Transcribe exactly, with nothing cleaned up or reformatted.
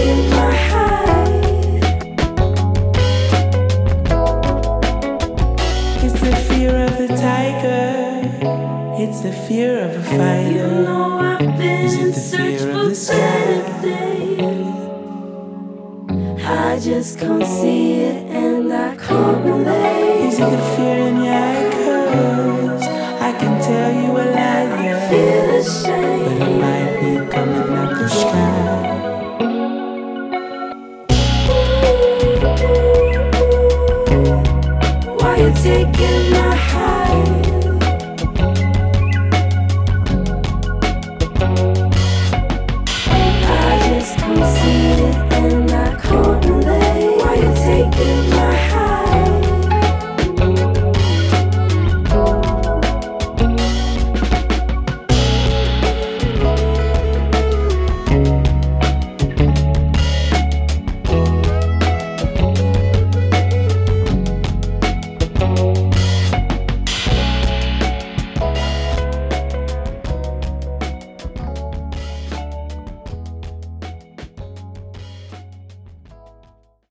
in my hide. It's the fear of the tiger. It's the fear of a fighter. You know I've been Is it in the search fear of for the sky? better days. I just can't see it and I can't relate. Is it the fear in your eye? 'Cause I can tell you a lie, yeah. Feel the shame.